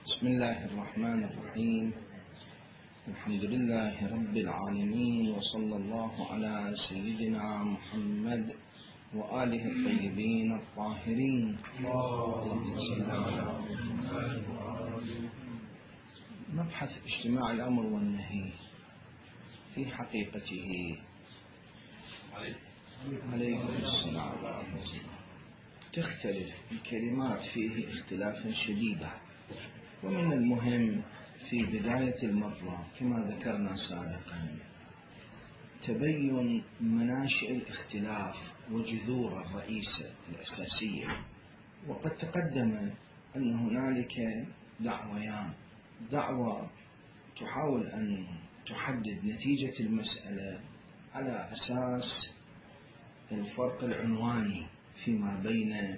بسم الله الرحمن الرحيم. الحمد لله رب العالمين، وصلى الله على سيدنا محمد وآله الطيبين الطاهرين. اللهم صل على محمد. مبحث اجتماع الأمر والنهي في حقيقته عليكم السلام ورحمة الله تختلف الكلمات فيه اختلافا شديدا، ومن المهم في بداية المرة كما ذكرنا سابقا تبين مناشئ الاختلاف وجذور الرئيسة الأساسية. وقد تقدم أن هنالك دعويان: دعوة تحاول أن تحدد نتيجة المسألة على أساس الفرق العنواني فيما بين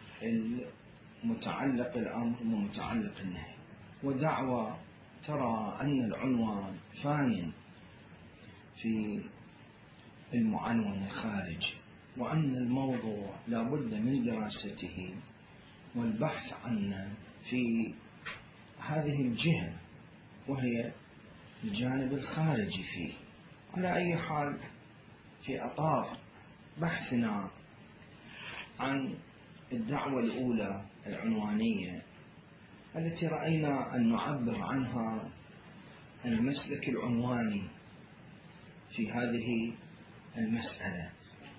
متعلق الأمر ومتعلق النهي، ودعوة ترى أن العنوان فان في المعنون الخارج، وأن الموضوع لا بد من دراسته والبحث عنه في هذه الجهة وهي الجانب الخارجي فيه. على أي حال، في أطار بحثنا عن الدعوة الأولى العنوانية التي رأينا أن نعبر عنها المسلك العنواني في هذه المسألة،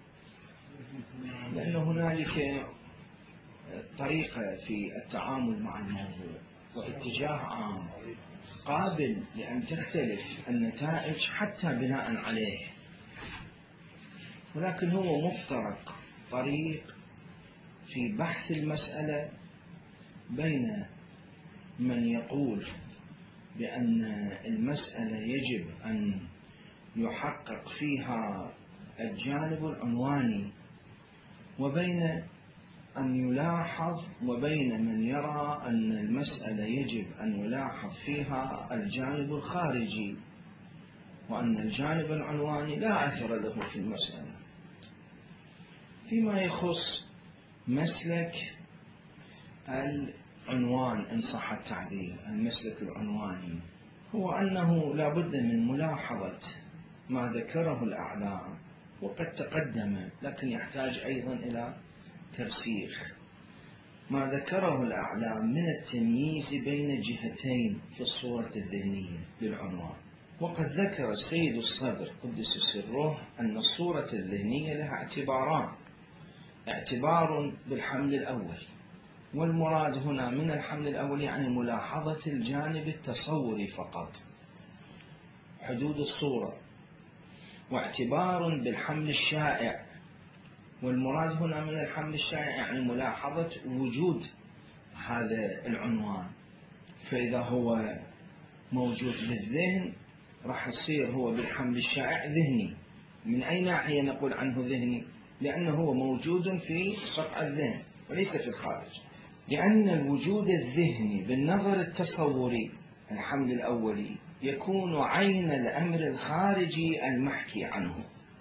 لأن هنالك طريقة في التعامل مع الموضوع واتجاه عام قابل لأن تختلف النتائج حتى بناء عليه، ولكن هو مفترق طريق في بحث المسألة بين من يقول بأن المسألة يجب أن يحقق فيها الجانب العنواني، وبين من يرى أن المسألة يجب أن يلاحظ فيها الجانب الخارجي، وأن الجانب العنواني لا أثر له في المسألة. فيما يخص مسلك العنوان إن صح التعبير، المسلك العنواني، هو أنه لا بد من ملاحظة ما ذكره الأعلام وقد تقدم، لكن يحتاج أيضا إلى ترسيخ. ما ذكره الأعلام من التمييز بين جهتين في الصورة الذهنية للعنوان. وقد ذكر السيد الصدر قدس سره أن الصورة الذهنية لها اعتباران: اعتبار بالحمل الأول، والمراد هنا من الحمل الأول يعني ملاحظة الجانب التصوري فقط، حدود الصورة، واعتبار بالحمل الشائع، والمراد هنا من الحمل الشائع يعني ملاحظة وجود هذا العنوان. فإذا هو موجود بالذهن راح يصير هو بالحمل الشائع ذهني. من أي ناحية نقول عنه ذهني؟ لأنه هو موجود في صفحة الذهن وليس في الخارج، لأن الوجود الذهني بالنظر التصوري الحمل الأولي يكون عين الأمر الخارجي المحكي عنه.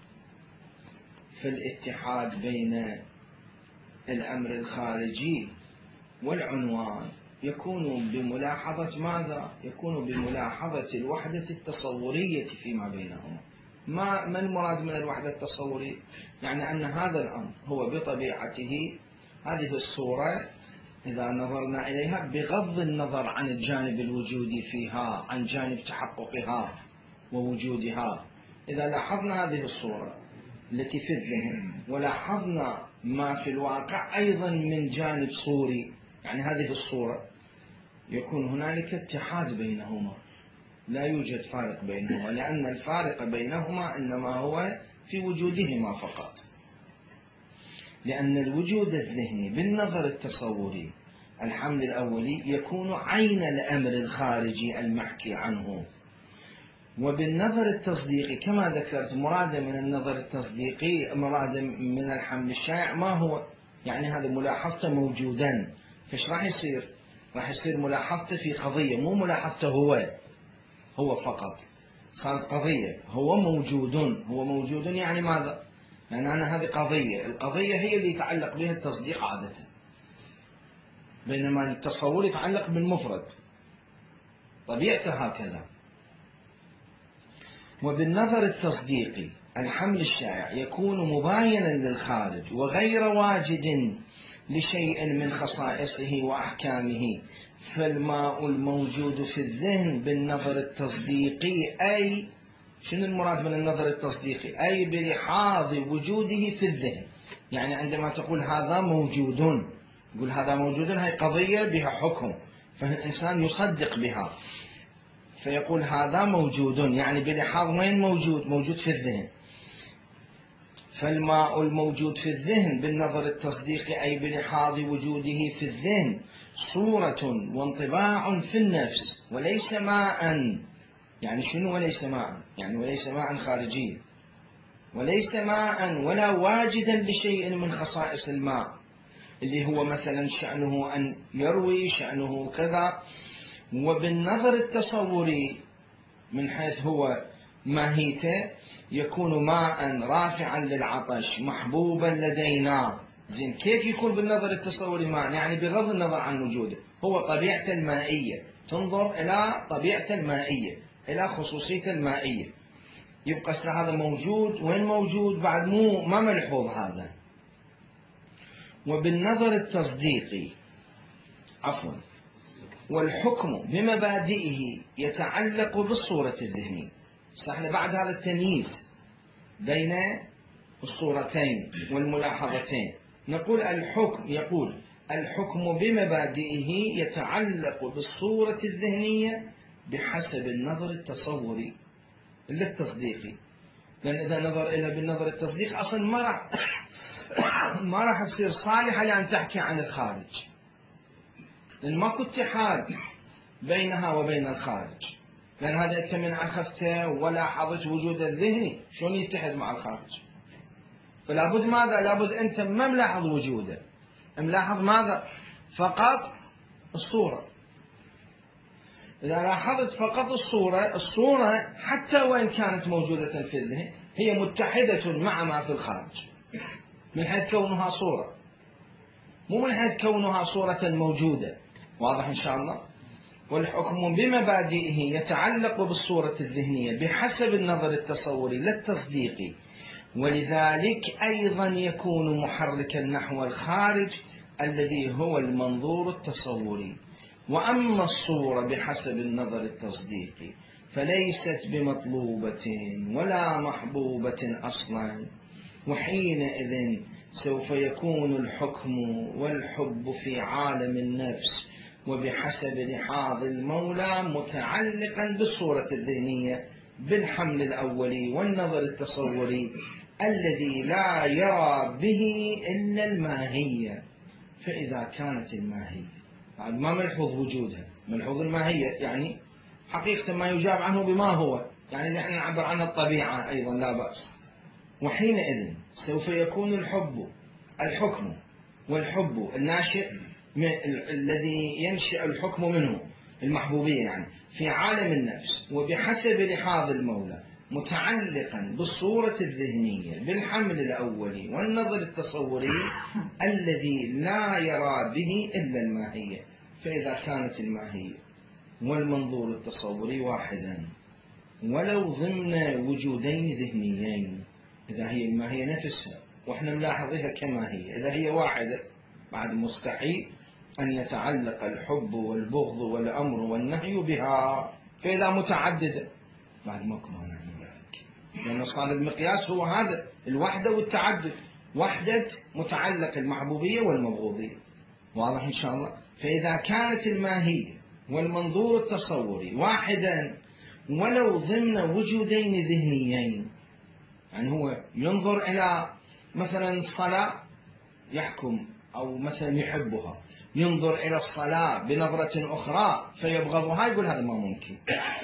فالاتحاد بين الأمر الخارجي والعنوان يكون بملاحظة ماذا؟ يكون بملاحظة الوحدة التصورية فيما بينهما. ما المراد من الوحدة التصورية؟ يعني أن هذا الأمر هو بطبيعته هذه الصورة إذا نظرنا إليها بغض النظر عن الجانب الوجودي فيها، عن جانب تحققها ووجودها، إذا لاحظنا هذه الصورة التي في الذهن ولاحظنا ما في الواقع أيضا من جانب صوري، يعني هذه الصورة يكون هنالك اتحاد بينهما، لا يوجد فارق بينهما، لأن الفارق بينهما إنما هو في وجودهما فقط. لأن الوجود الذهني بالنظر التصوري الحمل الأولي يكون عين الأمر الخارجي المحكي عنه، وبالنظر التصديقي كما ذكرت مراد من النظر التصديقي مراد من الحمل الشائع ما هو؟ يعني هذا ملاحظته موجودا. فايش راح يصير؟ راح يصير ملاحظته في قضية، مو ملاحظته هو فقط، صارت قضية. هو موجود يعني ماذا؟ لأن أنا هذه قضية، القضية هي اللي يتعلق بها التصديق عادة، بينما التصور يتعلق بالمفرد. طبيعته هكذا. وبالنظر التصديقي الحمل الشائع يكون مباينا للخارج وغير واجد لشيء من خصائصه وأحكامه، فالماء الموجود في الذهن بالنظر التصديقي، أي شنو المراد من النظر التصديقي؟ أي بلحاظ وجوده في الذهن. يعني عندما تقول هذا موجود، يقول هذا موجود، هاي قضية بها حكم، فالإنسان يصدق بها، فيقول هذا موجود، يعني بلحاظ وين موجود؟ موجود في الذهن. فالماء الموجود في الذهن بالنظر التصديقي أي بلحاظ وجوده في الذهن صورة وانطباع في النفس وليس ماء. يعني شنو وليس ماء؟ يعني وليس ماء خارجي، وليس ماء ولا واجدا لشيء من خصائص الماء، اللي هو مثلا شأنه أن يروي، شأنه كذا. وبالنظر التصوري من حيث هو ماهيته يكون ماء رافعا للعطش محبوبا لدينا. زين، كيف يكون بالنظر التصوري ماء؟ يعني بغض النظر عن وجوده، هو طبيعته المائية، تنظر إلى طبيعته المائية، إلى خصوصيته المائية، يبقى هذا موجود. وين موجود؟ بعد ما ملحوظ هذا. وبالنظر التصديقي والحكم بمبادئه يتعلق بالصورة الذهنية. احنا بعد هذا التمييز بين الصورتين والملاحظتين نقول الحكم بمبادئه يتعلق بالصورة الذهنية بحسب النظر التصوري للتصديقي. لأن إذا نظر إلى بالنظر التصديق أصلا ما راح تصير صالحة لأن تحكي عن الخارج، لأن ماكو اتحاد بينها وبين الخارج. لأن هذا أنت من أخذته ولاحظت وجود الذهني، شلون يتحد مع الخارج؟ فلا بد ماذا؟ لابد أنت ما ملاحظ وجوده، ملاحظ ماذا؟ فقط الصورة. إذا لاحظت فقط الصورة حتى وإن كانت موجودة في الذهن هي متحدة مع ما في الخارج من حيث كونها صورة، مو من حيث كونها صورة موجودة. واضح إن شاء الله؟ والحكم بمبادئه يتعلق بالصورة الذهنية بحسب النظر التصوري للتصديقي، ولذلك أيضا يكون محركا نحو الخارج الذي هو المنظور التصوري. وأما الصورة بحسب النظر التصديقي فليست بمطلوبة ولا محبوبة أصلا، وحينئذ سوف يكون الحكم والحب في عالم النفس وبحسب لحاظ المولى متعلقا بالصورة الذهنية بالحمل الأولي والنظر التصوري الذي لا يرى به إلا الماهية. فإذا كانت الماهية بعد ما ملحوظ وجودها، ملحوظ الماهية يعني حقيقة ما يجاب عنه بما هو، يعني نحن نعبر عن الطبيعة أيضا لا بأس. وحينئذ سوف يكون الحكم والحب الناشئ الذي ينشأ الحكم منه المحبوبية يعني في عالم النفس وبحسب لحاظ المولى متعلقا بالصورة الذهنية بالحمل الأولي والنظر التصوري الذي لا يرى به إلا الماهية. فإذا كانت الماهية والمنظور التصوري واحدا ولو ضمن وجودين ذهنيين، إذا هي الماهية نفسها وإحنا ملاحظها كماهية، إذا هي واحدة بعد مستحيل أن يتعلق الحب والبغض والأمر والنهي بها. فإذا متعددة بعد ما كنا نعمل ذلك، لأن صار المقياس هو هذا الوحدة والتعدد، وحدة متعلق المحبوبية والمبغوضية. واضح إن شاء الله؟ فإذا كانت الماهية والمنظور التصوري واحدا ولو ضمن وجودين ذهنيين، يعني هو ينظر إلى مثلا الصلاة يحكم أو مثلا يحبها، ينظر إلى الصلاة بنظرة أخرى فيبغضها، يقول هذا ما ممكن.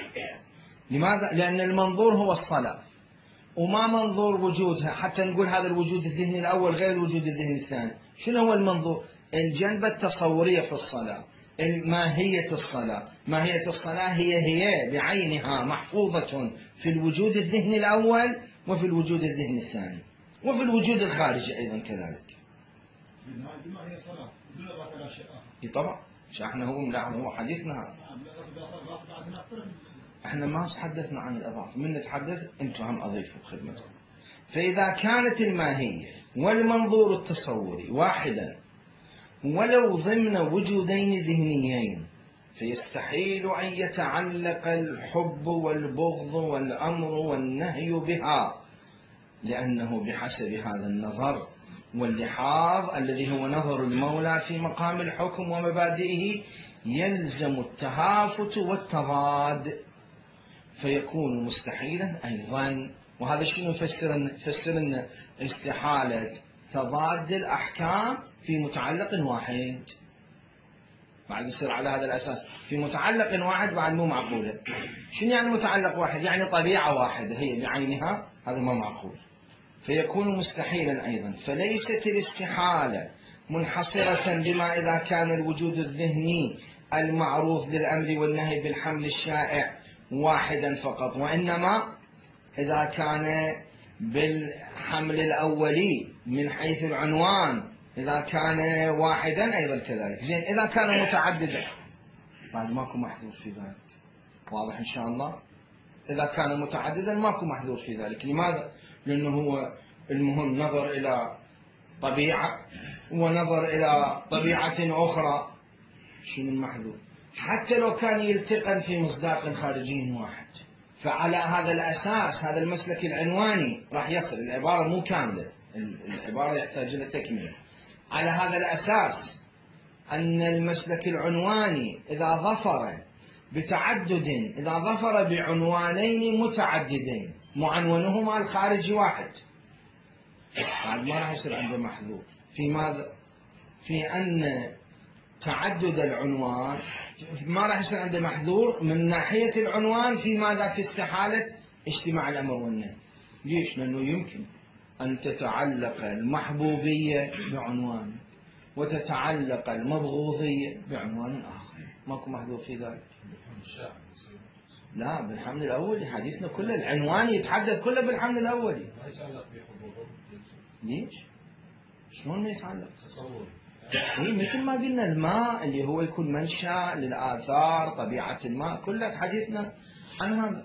لماذا؟ لأن المنظور هو الصلاة وما منظور وجودها، حتى نقول هذا الوجود الذهني الأول غير الوجود الذهني الثاني. شنو هو المنظور؟ الجنبة التصورية في الصلاة، ماهية الصلاة. ماهية الصلاة هي بعينها محفوظة في الوجود الذهني الأول وفي الوجود الذهني الثاني وفي الوجود الخارجي أيضا كذلك. بما هي صلاة دون لا شيء آخر. طبعا مش احنا هو حديثنا هذا. احنا ما تحدثنا عن الإضافة، من نتحدث انتم هم أضيفوا خدمتكم. فإذا كانت الماهية والمنظور التصوري واحدا ولو ضمن وجودين ذهنيين، فيستحيل أن يتعلق الحب والبغض والأمر والنهي بها، لأنه بحسب هذا النظر واللحاظ الذي هو نظر المولى في مقام الحكم ومبادئه يلزم التهافت والتضاد، فيكون مستحيلا أيضا. وهذا شنو يفسر لنا استحالة تضاد الأحكام في متعلق واحد. بعد يصير على هذا الأساس في متعلق واحد بعد مو معقولة. شنو يعني متعلق واحد؟ يعني طبيعة واحدة هي بعينها، هذا ما معقول، فيكون مستحيلا أيضا. فليست الاستحالة منحصرة بما إذا كان الوجود الذهني المعروف للأمر والنهي بالحمل الشائع واحدا فقط، وإنما إذا كان بالحمل الأولي من حيث العنوان إذا كان واحدا أيضا كذلك. زين، إذا كان متعددا بعد ماكو محذور في ذلك، واضح إن شاء الله. إذا كان متعددا ماكو محذور في ذلك. لماذا؟ لأنه هو المهم نظر إلى طبيعة ونظر إلى طبيعة أخرى. شنو المحذور؟ حتى لو كان يلتقن في مصداق خارجي واحد، فعلى هذا الأساس هذا المسلك العنواني راح يصل. العبارة مو كاملة، العبارة يحتاج إلى تكملة. على هذا الأساس أن المسلك العنواني إذا ظفر بتعدد، إذا ظفر بعنوانين متعددين معنونهما الخارجي واحد، بعد ما راح يصير عنده محذور. في ماذا؟ في أن تعدد العنوان ما راح يصير عنده محذور من ناحية العنوان. في ماذا؟ في استحالة اجتماع الأمر والنهي. ليش؟ لأنه يمكن أن تتعلق المحبوبية بعنوان وتتعلق المبغوضية بعنوان آخر، ماكو محذور في ذلك. لا، بالحمل الأولي حديثنا كله العنوان يتحدث كله بالحمل الأولي. ما يتعلق بحبوبه. ليش؟ شلون ما يتعلق؟ إيه، مثل ما قلنا الماء اللي هو يكون منشأ للآثار، طبيعة الماء، كلها حديثنا عن هذا.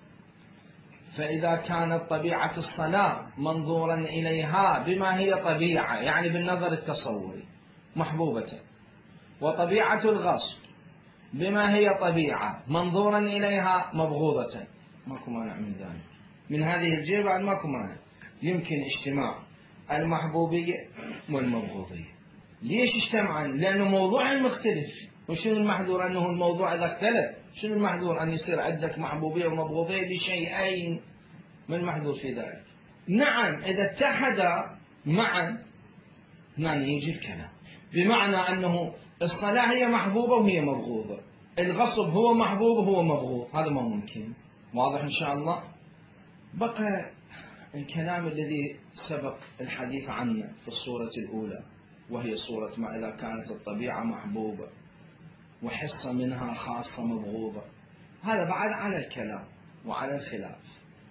فإذا كانت طبيعة الصلاة منظورا إليها بما هي طبيعة، يعني بالنظر التصوري محبوبة، وطبيعة الغصب بما هي طبيعة منظورا إليها مبغوضة، ماكو مانع من ذلك. من هذه الجهة بعد ماكو مانع، يمكن اجتماع المحبوبية والمبغوضية. ليش اجتمعن؟ لأنه موضوع مختلف. وشنو المحذور؟ أنه الموضوع إذا اختلف. شنو المحذور؟ أن يصير عندك محبوبية ومبغوضية لشيئين، ما المحذور في ذلك؟ نعم، إذا اتحدا معا هنا يجي الكلام، بمعنى أنه الصلاة هي محبوبة وهي مبغوضة، الغصب هو محبوب وهو مبغوض، هذا ما ممكن. واضح إن شاء الله. بقى الكلام الذي سبق الحديث عنه في الصورة الأولى، وهي صورة ما إذا كانت الطبيعة محبوبة وحصة منها خاصة مبغوضة. هذا بعد على الكلام وعلى الخلاف،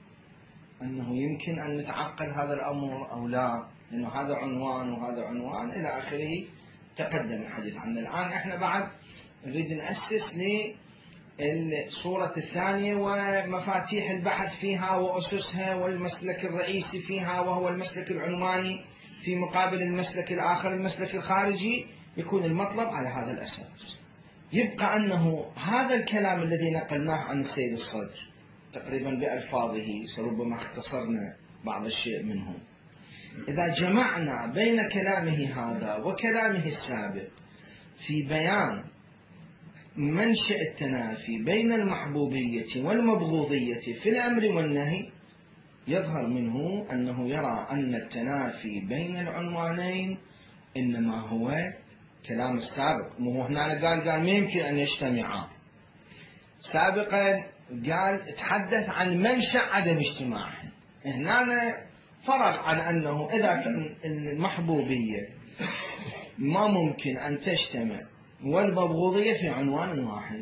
أنه يمكن أن نتعقل هذا الأمر أو لا، لأنه هذا عنوان وهذا عنوان إلى آخره، تقدم الحديث عنه. الآن إحنا بعد نريد نأسس للصورة الثانية ومفاتيح البحث فيها وأسسها والمسلك الرئيسي فيها، وهو المسلك العنواني في مقابل المسلك الآخر المسلك الخارجي. يكون المطلب على هذا الأساس. يبقى أنه هذا الكلام الذي نقلناه عن السيد الصدر تقريبا بألفاظه، ربما اختصرنا بعض الشيء منه، إذا جمعنا بين كلامه هذا وكلامه السابق في بيان منشأ التنافي بين المحبوبية والمبغوضية في الأمر والنهي، يظهر منه أنه يرى أن التنافي بين العنوانين إنما هو كلام السابق. وهو هنا قال ما يمكن أن يجتمعا. سابقا قال تحدث عن منشأ عدم اجتماعهم، هنا فرغ عن أنه إذا المحبوبية ما ممكن أن تجتمع والمبغوضية في عنوان واحد.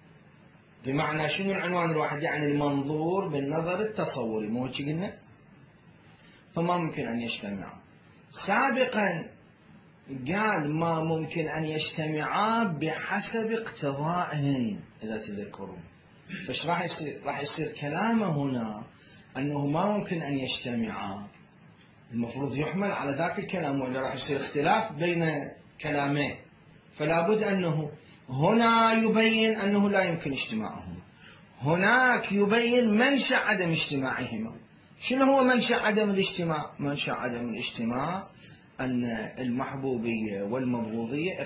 بمعنى شنو العنوان الواحد؟ يعني المنظور بالنظر التصوري، مو هيك قلنا؟ فما ممكن أن يجتمع. سابقا قال ما ممكن أن يجتمعا بحسب اقتضائهن إذا تذكرون. فش راح يصير؟ راح يصير كلامه هنا أنه ما ممكن أن يجتمعا، المفروض يحمل على ذاك الكلام، ولا راح يصير اختلاف بين كلامين. فلا بد أنه هنا يبين أنه لا يمكن اجتماعهما، هناك يبين منشأ عدم اجتماعهما. شنو هو منشأ عدم الاجتماع؟ منشأ عدم الاجتماع أن المحبوبية والمبغوضية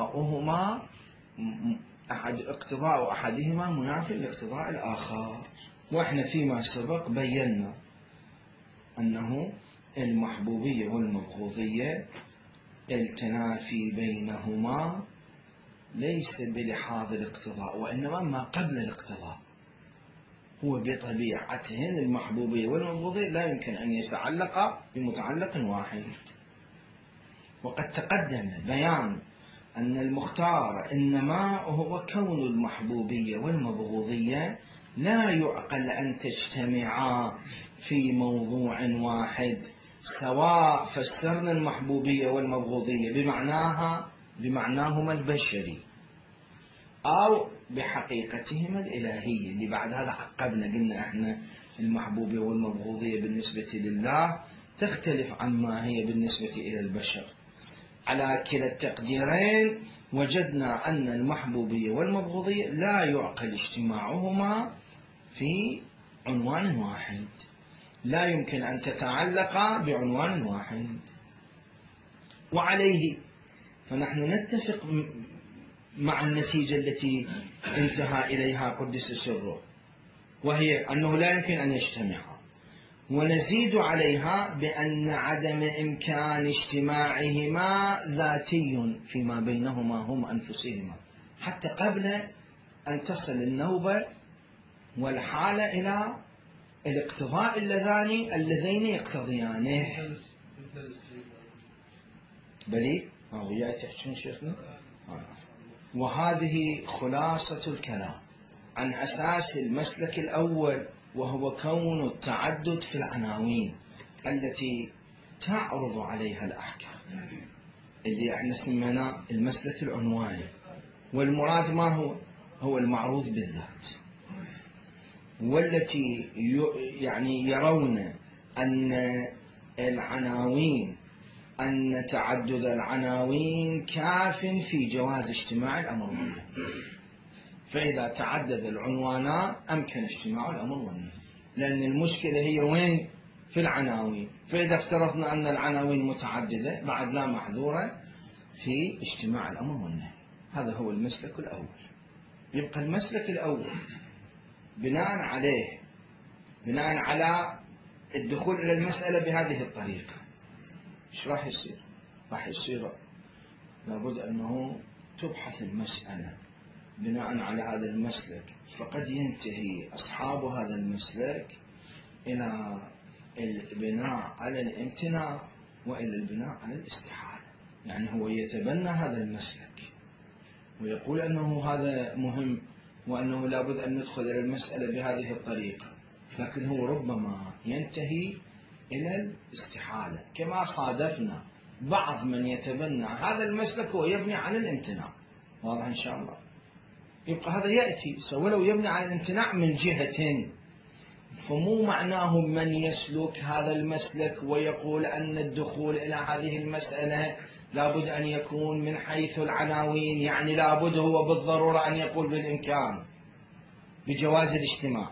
اقتضاء أحدهما منافي لاقتضاء الآخر. وإحنا فيما سبق بينا أنه المحبوبية والمبغوضية التنافي بينهما ليس بلحاظ الاقتضاء، وإنما ما قبل الاقتضاء. هو بطبيعتهن المحبوبية والمبغوضية لا يمكن أن يتعلقا بمتعلق واحد. وقد تقدم بيان أن المختار إنما هو كون المحبوبية والمبغوضية لا يعقل أن تجتمعا في موضوع واحد، سواء فسرنا المحبوبية والمبغوضية بمعناهما البشري أو بحقيقتهما الإلهية، اللي بعد هذا عقبنا قلنا احنا المحبوبية والمبغوضية بالنسبة لله تختلف عما هي بالنسبة إلى البشر. على كلا التقديرين وجدنا أن المحبوبية والمبغوضية لا يعقل اجتماعهما في عنوان واحد، لا يمكن أن تتعلقا بعنوان واحد. وعليه فنحن نتفق مع النتيجة التي انتهى إليها قدس سره، وهي أنه لا يمكن أن يجتمعا، ونزيد عليها بأن عدم إمكان اجتماعهما ذاتي فيما بينهما هم أنفسهما، حتى قبل أن تصل النوبة والحالة إلى الاقتضاء اللذين يقتضيانه. بلي وياتي تحكين شيخنا. وهذه خلاصة الكلام عن أساس المسلك الأول، وهو كون التعدد في العناوين التي تعرض عليها الأحكام، اللي احنا سميناه المسلك العنواني. والمراد ما هو المعروض بالذات، والتي يعني يرون أن العناوين، أن تعدد العناوين كاف في جواز اجتماع الأمر والنهي. فإذا تعدد العنوانات أمكن اجتماع الأمر والنهي، لأن المشكلة هي وين؟ في العناوين. فإذا افترضنا أن العناوين متعددة بعد لا محذورة في اجتماع الأمر والنهي. هذا هو المسلك الأول. يبقى المسلك الأول بناء على الدخول إلى المسألة بهذه الطريقة، إيش راح يصير؟ راح يصير لابد أنه تبحث المسألة بناء على هذا المسلك، فقد ينتهي أصحاب هذا المسلك إلى البناء على الامتناع وإلى البناء على الاستحالة. يعني هو يتبنى هذا المسلك ويقول أنه هذا مهم وأنه لابد أن ندخل إلى المسألة بهذه الطريقة، لكن هو ربما ينتهي إلى الاستحالة، كما صادفنا بعض من يتبنى هذا المسلك ويبني على الامتناع. واضح إن شاء الله؟ يبقى هذا يأتي ولو يبني على الامتناع من جهة، فمو معناه من يسلك هذا المسلك ويقول أن الدخول إلى هذه المسألة لابد أن يكون من حيث العناوين، يعني لابد هو بالضرورة أن يقول بالإمكان بجواز الاجتماع.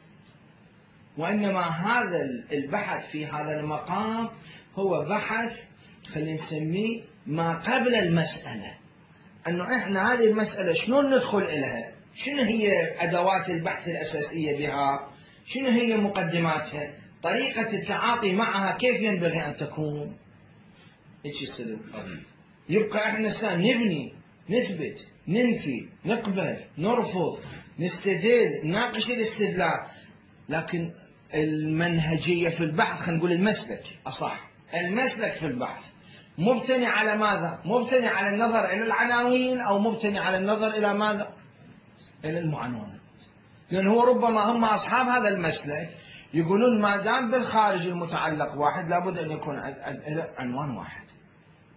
وإنما هذا البحث في هذا المقام هو بحث خلينا نسميه ما قبل المسألة، أنه إحنا هذه المسألة شنو ندخل إليها، شنو هي أدوات البحث الأساسية بها، شنو هي مقدماتها، طريقة التعاطي معها كيف ينبغي أن تكون. إيش يصير القضية؟ يبقى إحنا نبني، نثبت، ننفي، نقبل، نرفض، نستدل، نناقش الاستدلال، لكن المنهجية في البحث، خلينا نقول المسلك أصح، المسلك في البحث مبتني على ماذا؟ مبتني على النظر إلى العناوين أو مبتني على النظر إلى ماذا؟ إلى المعنونات. لأن هو ربما هم أصحاب هذا المسلك يقولون ما دام بالخارج المتعلق واحد لابد أن يكون عنوان واحد.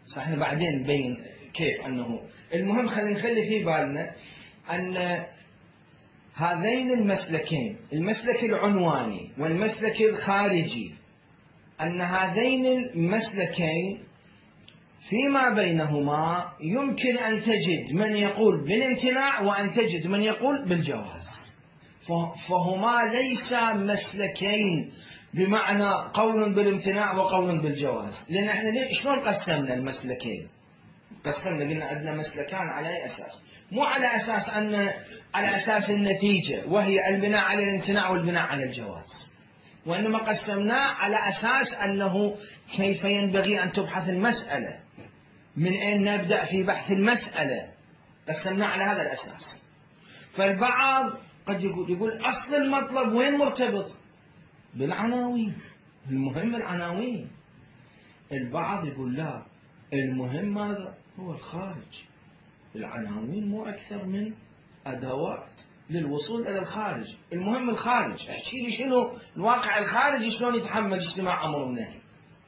صحيح بعدين نبين كيف أنه المهم. خلينا نخلي في بالنا أن هذين المسلكين، المسلك العنواني والمسلك الخارجي، أن هذين المسلكين فيما بينهما يمكن أن تجد من يقول بالامتناع وأن تجد من يقول بالجواز، فهما ليس مسلكين بمعنى قول بالامتناع وقول بالجواز. لأن احنا شلون قسمنا المسلكين؟ قسمنا قلنا عندنا مسلكان على أي أساس؟ مو على أساس على أساس النتيجة وهي البناء على الامتناع والبناء على الجواز، وإنما قسمناه على أساس أنه كيف ينبغي أن تبحث المسألة، من أين نبدأ في بحث المسألة، قسمناه على هذا الأساس. فالبعض قد يقول أصل المطلب وين مرتبط؟ بالعناوين، المهم العناوين. البعض يقول لا، المهم ماذا؟ هو الخارج. العناوين مو أكثر من أدوات للوصول إلى الخارج، المهم الخارج. احكي لي شنو الواقع الخارجي، شلون يتحمل اجتماع أمر ونهي.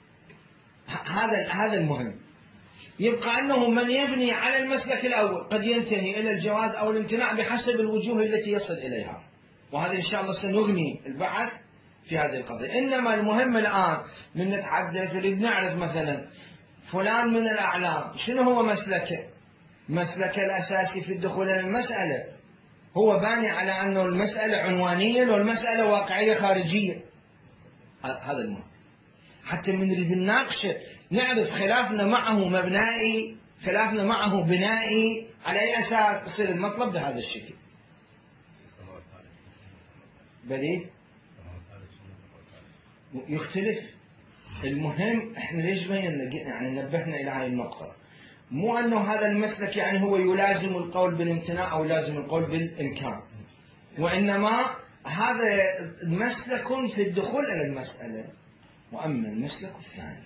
هذا المهم. يبقى أنه من يبني على المسلك الأول قد ينتهي إلى الجواز أو الامتناع بحسب الوجوه التي يصل إليها، وهذا إن شاء الله سنغني البحث في هذه القضية. إنما المهم الآن من نتحدث نريد نعرف مثلا فلان من الأعلام شنو هو مسلكه الأساسي في الدخول إلى المسألة. هو باني على أنه المسألة عنوانية والمسألة واقعية خارجية. هذا المهم حتى من نريد نناقشه نعرف خلافنا معه مبنائي، خلافنا معه بنائي، على أي أساس يصير المطلب بهذا الشكل. بلي يختلف. المهم احنا ليش يعني نبهنا إلى هذه النقطة، مو أنه هذا المسلك يعني هو يلازم القول بالامتناع أو يلازم القول بالإمكان، وإنما هذا مسلك في الدخول إلى المسألة. وأما المسلك الثاني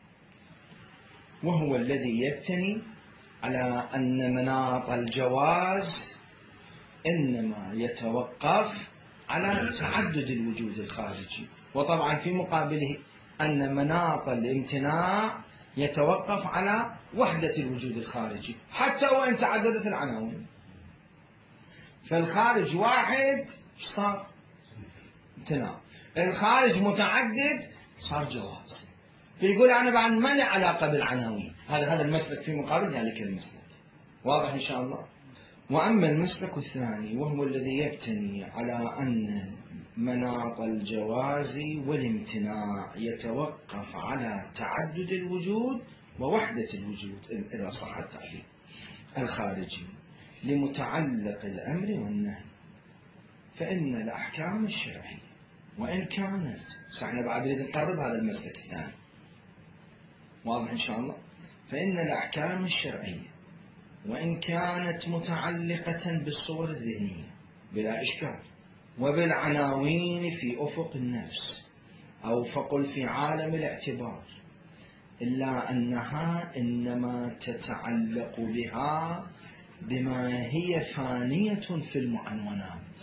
وهو الذي يبتني على أن مناط الجواز إنما يتوقف على تعدد الوجود الخارجي، وطبعا في مقابله أن مناط الامتناع يتوقف على وحدة الوجود الخارجي حتى وإن تعددت العناوين. فالخارج واحد صار امتناع، الخارج متعدد صار جواز. فيقول أنا بعد ما لي علاقة بالعناوين. هذا المسلك في مقابل ذلك المسلك. واضح إن شاء الله. وأما المسلك الثاني وهو الذي يبتني على أن مناط الجواز والامتناع يتوقف على تعدد الوجود ووحدة الوجود إذا صح التعبير الخارجي لمتعلق الأمر والنهي، فإن الأحكام الشرعية وإن كانت احنا بعد نريد نقرب هذا المسلك الثاني. واضح إن شاء الله. فإن الأحكام الشرعية وإن كانت متعلقة بالصور الذهنية بلا إشكال وبالعناوين في أفق النفس أو فقل في عالم الاعتبار، إلا أنها إنما تتعلق بها بما هي فانية في المعنونات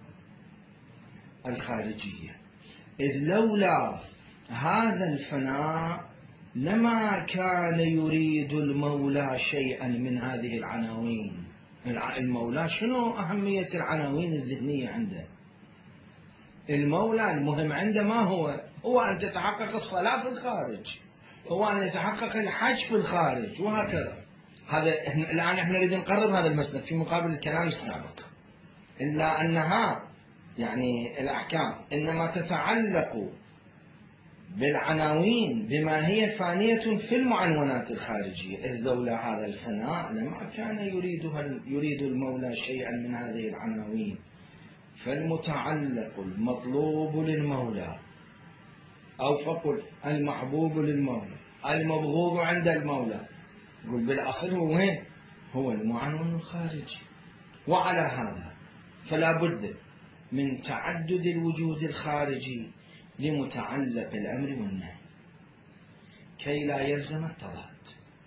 الخارجية، إذ لولا هذا الفناء لما كان يريد المولى شيئا من هذه العناوين. المولى شنو أهمية العناوين الذهنية عنده؟ المولى المهم عنده ما هو أن تتحقق الصلاة في الخارج، هو أن يتحقق الحج في الخارج، وهكذا. هذا الآن احنا نريد نقرب هذا المسلك في مقابل الكلام السابق. إلا أنها يعني الأحكام إنما تتعلق بالعناوين بما هي فانية في المعنونات الخارجية، إذ لولا هذا الفناء لما كان يريد المولى شيئا من هذه العناوين. فالمتعلق المطلوب للمولى أو فقل المحبوب للمولى المبغوض عند المولى، قل بالأصل هو وين؟ هو المعنون الخارجي. وعلى هذا فلا بد من تعدد الوجود الخارجي لمتعلق الأمر والنهي كي لا يلزم التضاد،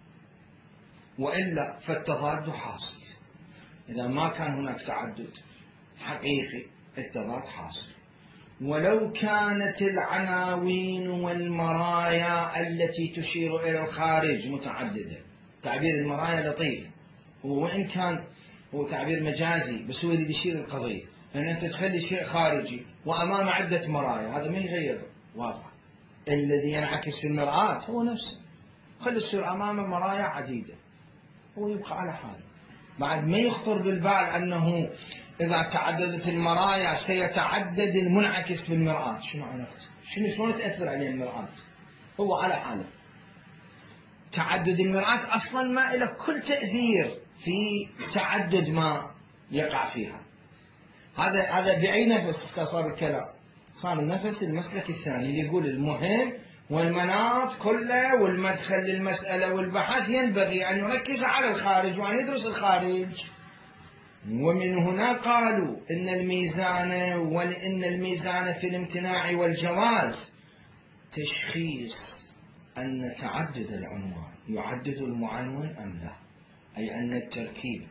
وإلا فالتضاد حاصل. إذا ما كان هناك تعدد حقيقي التضاد حاصل، ولو كانت العناوين والمرايا التي تشير إلى الخارج متعددة. تعبير المرايا لطيف، وإن كان هو تعبير مجازي بس هو اللي يشير القضية، لأن أنت تخلي شيء خارجي وأمام عدة مرايا، هذا ما يغير واضح. الذي ينعكس في المرآة هو نفسه، خلي الصورة أمامه مرايا عديدة، هو يبقى على حاله. بعد ما يخطر بالبال أنه إذا تعددت المرايا سيتعدد المنعكس في المرآة. شنو عرفت؟ شلون تأثر عليه المرآة؟ هو على حاله. تعدد المرآة أصلا ما له كل تأثير في تعدد ما يقع فيها. هذا بأي نفس صار الكلام؟ صار النفس المسلك الثاني اللي يقول المهم والمناط كله والمدخل للمسألة والبحث ينبغي أن يركز على الخارج وأن يدرس الخارج. ومن هنا قالوا إن الميزان في الامتناع والجواز تشخيص أن تعدد العنوان يعدد المعنون أم لا، أي أن التركيب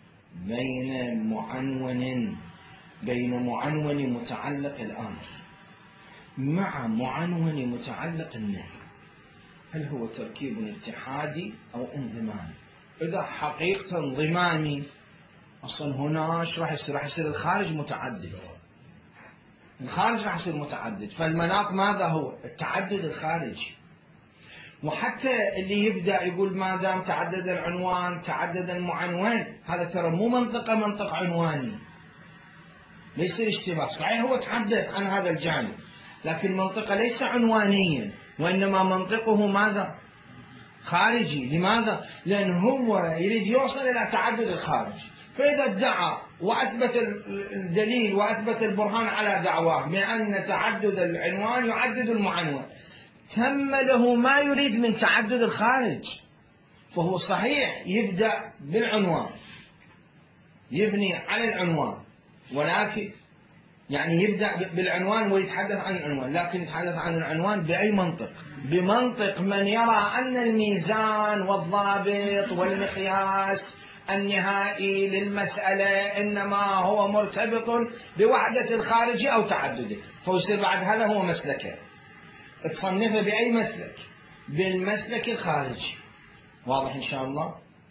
بين معنون متعلق الأمر مع معنون متعلق النهي، هل هو تركيب اتحادي أو انضمامي؟ إذا حقيقة انضمامي أصلا هنا راح يصير الخارج متعدد، الخارج راح يصير متعدد. فالمناط ماذا هو؟ التعدد الخارجي. وحتى اللي يبدأ يقول ما دام تعدد العنوان تعدد المعنون، هذا ترى مو منطق عنواني، ليس اشتباه. صحيح هو تحدث عن هذا الجانب، لكن منطقه ليس عنوانيا، وإنما منطقه ماذا؟ خارجي. لماذا؟ لأن هو يريد يوصل إلى تعدد الخارج. فإذا ادعى وأثبت الدليل وأثبت البرهان على دعواه بأن تعدد العنوان يعدد المعنون، تم له ما يريد من تعدد الخارج. فهو صحيح يبدأ بالعنوان، يبني على العنوان، ولكن يعني يبدأ بالعنوان ويتحدث عن العنوان، لكن يتحدث عن العنوان بأي منطق؟ بمنطق من يرى أن الميزان والضابط والمقياس النهائي للمسألة إنما هو مرتبط بوحدة الخارج أو تعدده، فيصير بعد هذا هو مسلكه. تصنفه بأي مسلك؟ بالمسلك الخارجي. واضح إن شاء الله؟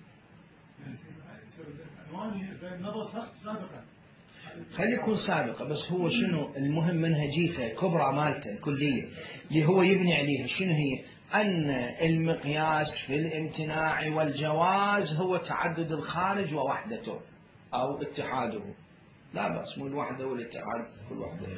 خلي يكون سابقة، بس هو شنو المهم منهجيته الكبرى مالته الكلية اللي هو يبني عليها شنو هي؟ أن المقياس في الامتناع والجواز هو تعدد الخارج ووحدته أو اتحاده. لا بأس مو الوحدة والاتحاد كل وحدة.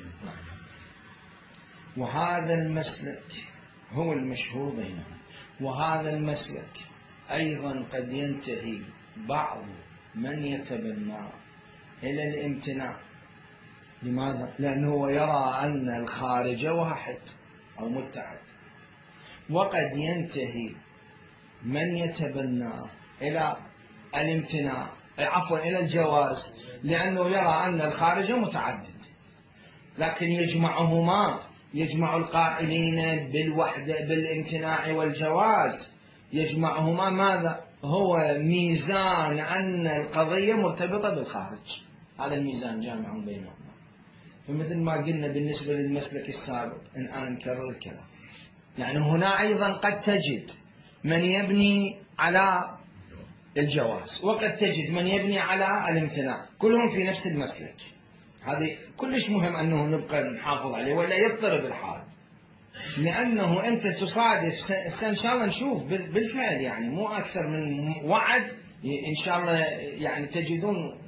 وهذا المسلك هو المشهور بينهم. وهذا المسلك أيضا قد ينتهي بعض من يتبنى إلى الامتناع. لماذا؟ لأنه يرى أن الخارج واحد أو متحد. وقد ينتهي من يتبنى إلى الامتناع إلى الجواز لأنه يرى أن الخارج متعدد، لكن يجمع القائلين بالوحدة بالامتناع والجواز يجمعهما ماذا؟ هو ميزان أن القضية مرتبطة بالخارج. هذا الميزان جامع بينهما. فمثل ما قلنا بالنسبة للمسلك السابق الآن نكرر الكلام، يعني هنا أيضا قد تجد من يبني على الجواز وقد تجد من يبني على الامتناع، كلهم في نفس المسلك. هذه كلش مهم أنه نبقى نحافظ عليه ولا يضطرب الحال، لأنه أنت تصادف إن شاء الله نشوف بالفعل، يعني مو أكثر من وعد إن شاء الله، يعني تجدون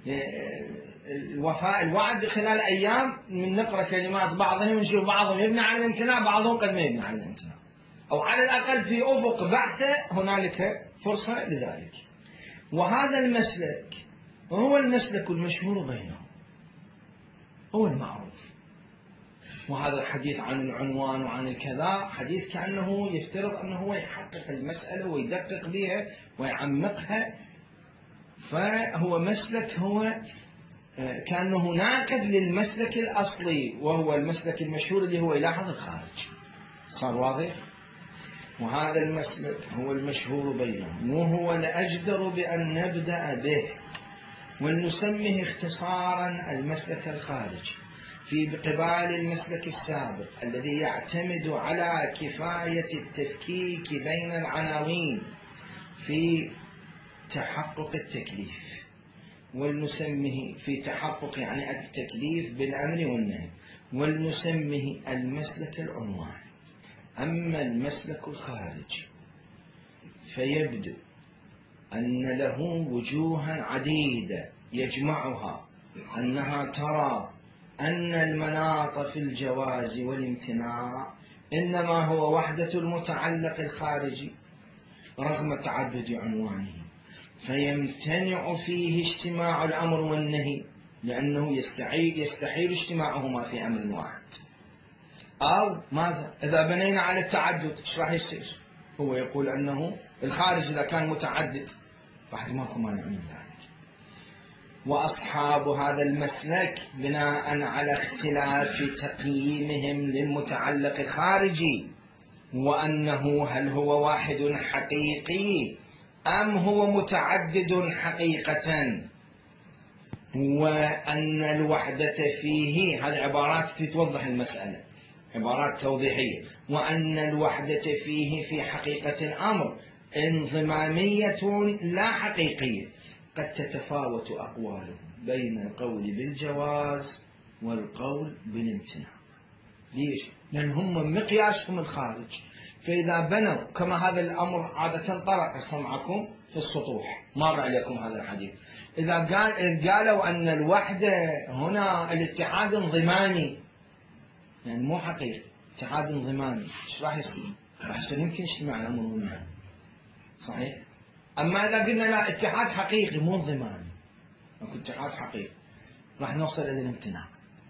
الوفاء الوعد خلال أيام من نقرأ كلمات بعضهم نشوف بعضهم يبني على الامتناع، بعضهم قد ما يبني على الامتناع، أو على الأقل في أفق بحثه هنالك فرصة لذلك. وهذا المسلك هو المسلك المشهور بينهم، هو المعروف. وهذا الحديث عن العنوان وعن الكذا حديث كأنه يفترض أنه هو يحقق المسألة ويدقق بها ويعمقها، فهو مسلك هو كأنه ناقض للمسلك الأصلي وهو المسلك المشهور اللي هو يلاحظ الخارج. صار واضح؟ وهذا المسلك هو المشهور بينهم، وهو لأجدر بأن نبدأ به ونسميه اختصارا المسلك الخارجي، في قبال المسلك السابق الذي يعتمد على كفاية التفكيك بين العناوين في تحقق التكليف، ولنسميه في تحقق يعني التكليف بالأمر والنهي، ولنسميه المسلك العنوان. أما المسلك الخارجي فيبدو أن له وجوها عديدة يجمعها أنها ترى أن المناط في الجواز والامتناع إنما هو وحدة المتعلق الخارجي رغم تعدد عنوانه، فيمتنع فيه اجتماع الأمر والنهي لأنه يستحيل اجتماعهما في أمر واحد. أو ماذا؟ إذا بنينا على التعدد إيش راح يصير؟ هو يقول أنه الخارج إذا كان متعدد بعد ماكو مانع من ذلك. وأصحاب هذا المسلك بناء على اختلاف تقييمهم للمتعلق الخارجي وأنه هل هو واحد حقيقي أم هو متعدد حقيقة، وأن الوحدة فيه، هذه عبارات تتوضح المسألة، عبارات توضيحية، وأن الوحدة فيه في حقيقة الأمر انضمامية لا حقيقية قد تتفاوت أقوالهم بين القول بالجواز والقول بالامتناع. ليش؟ لأن هم مقياسهم الخارج، فإذا بنوا كما هذا الأمر عادة طرق معكم في السطوح، مر عليكم هذا الحديث، إذا قالوا أن الوحدة هنا الاتحاد انضمامي يعني مو حقيقي، اتحاد انضمامي، ايش راح يصير؟ راح يصير يمكن اجتماع الأمر والنهي، صحيح؟ أما إذا قلنا لا اتحاد حقيقي مو انضمامي، أكو اتحاد حقيقي، راح نوصل إلى الامتناع.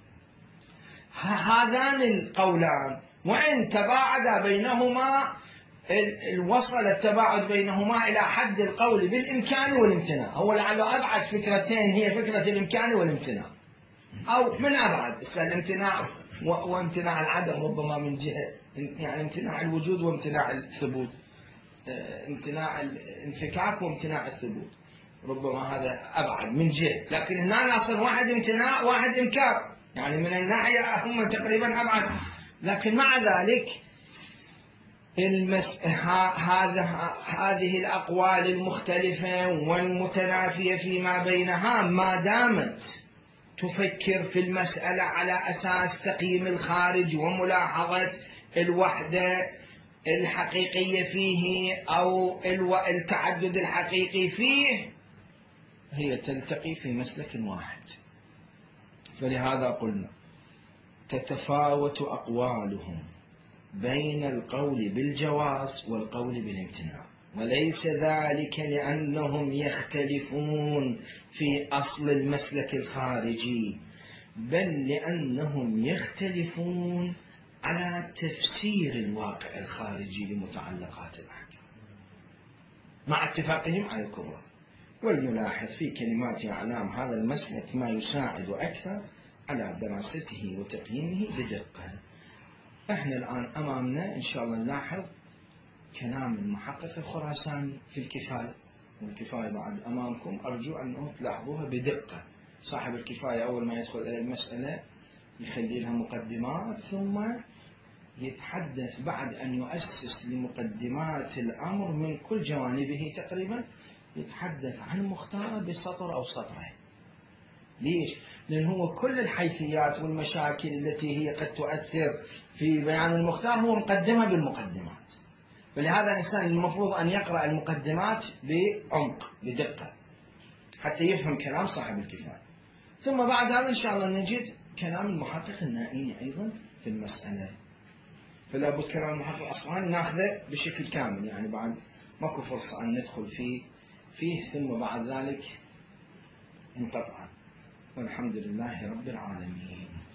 هذان القولان وإن تباعد بينهما، وصل التباعد بينهما إلى حد القول بالإمكان والامتناع. هو لعل أبعد فكرتين هي فكرة الإمكان والامتناع، أو من أبعد الامتناع وامتناع العدم، ربما من جهة يعني امتناع الوجود وامتناع الثبوت، امتناع الانفكاك وامتناع الثبوت، ربما هذا أبعد من جهة، لكن هنا أصلا واحد امتناع واحد إنكار، يعني من الناحية هم تقريبا أبعد. لكن مع ذلك هذه الأقوال المختلفة والمتنافية فيما بينها ما دامت تفكر في المسألة على أساس تقييم الخارج وملاحظة الوحدة الحقيقية فيه أو التعدد الحقيقي فيه، هي تلتقي في مسلك واحد. فلهذا قلنا تتفاوت أقوالهم بين القول بالجواز والقول بالامتناع، وليس ذلك لأنهم يختلفون في أصل المسلك الخارجي، بل لأنهم يختلفون على تفسير الواقع الخارجي لمتعلقات الأحكام مع اتفاقهم على الكبرى. ولنلاحظ في كلمات أعلام هذا المسلك ما يساعد أكثر على دراسته وتقييمه بدقة. احنا الآن أمامنا إن شاء الله نلاحظ كلام المحقق الخراساني في الكفاية، والكفاية بعد أمامكم، أرجو أن تلاحظوها بدقة. صاحب الكفاية أول ما يدخل إلى المسألة يخلي لها مقدمات، ثم يتحدث بعد أن يؤسس لمقدمات الأمر من كل جوانبه تقريبا، يتحدث عن مختار بسطر أو سطرين. ليش؟ لأن هو كل الحيثيات والمشاكل التي هي قد تؤثر في بيان المختار هو مقدمة بالمقدمات، فلهذا الإنسان المفروض أن يقرأ المقدمات بعمق بدقة حتى يفهم كلام صاحب الكفاية. ثم بعد هذا إن شاء الله نجد كلام المحقق النائيني أيضا في المسألة، فلا بد كلام المحقق الأصفهاني ناخذه بشكل كامل، يعني بعد ماكو فرصة أن ندخل فيه ثم بعد ذلك انقطع. والحمد لله رب العالمين.